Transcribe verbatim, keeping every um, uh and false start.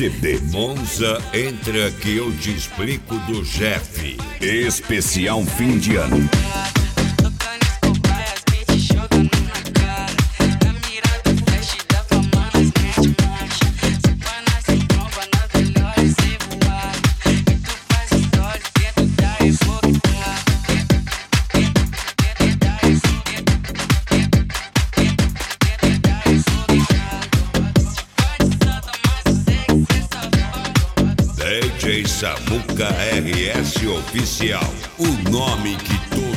C D. Monza, entra que eu te explico do Jeff. Especial fim de ano. D J Samuca R S Oficial, o nome que todo